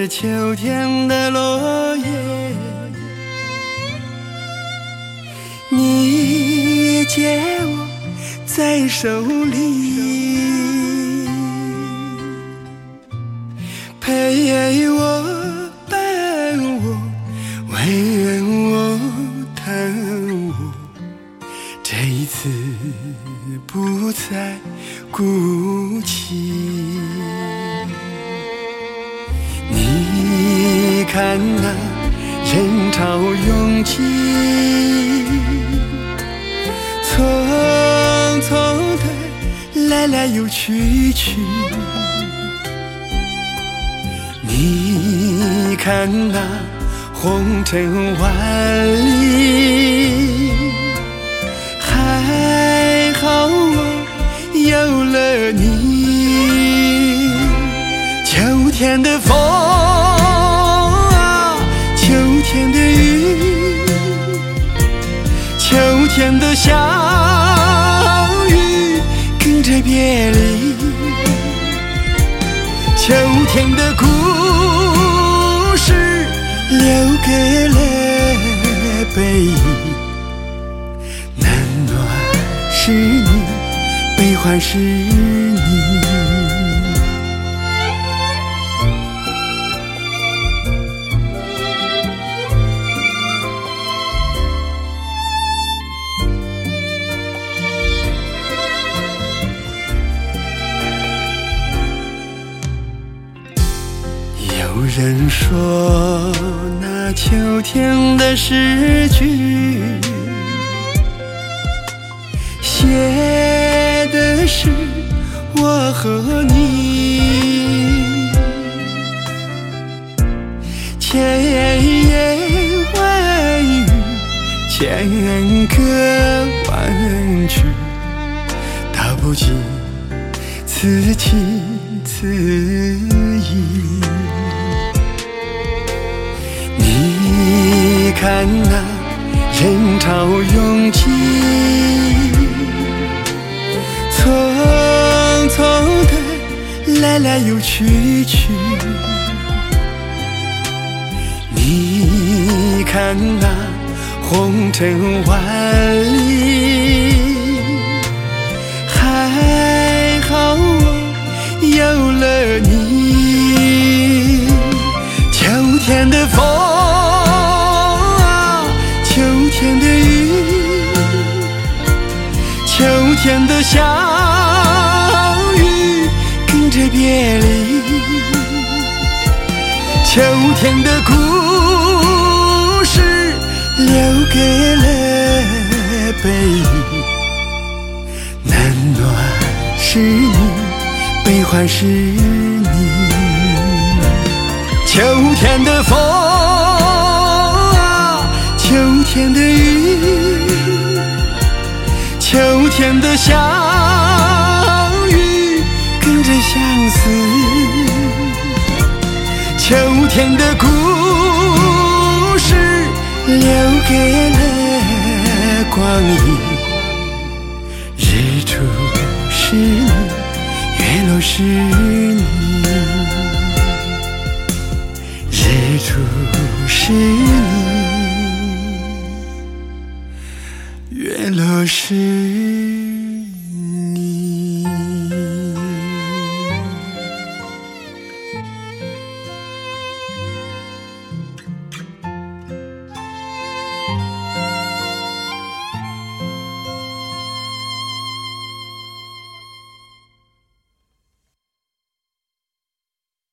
是秋天的落叶，你借我在手里，陪我伴我吻我疼我，这一次不再孤寂。你看那人潮拥挤，匆匆的来来又去去，你看那红尘万里，还好我有了你。秋天的风啊，秋天的雨，秋天的小雨跟着别离，秋天的故事留给了背影，冷暖是你，悲欢是你。有人说那秋天的诗句写的是我和你，千言万语，千个万句，道不尽此情此意。你看那人潮拥挤，匆匆的来来又去去，你看那红尘万里，还好我有了你。秋天的风啊，秋天的雨，秋天的小雨跟着别离，秋天的故事留给了背影，冷暖是你，悲欢是你。秋天的风啊，秋天的雨，秋天的小雨跟着相思，秋天的故事留给了光阴，日出是你，月落是你，日出是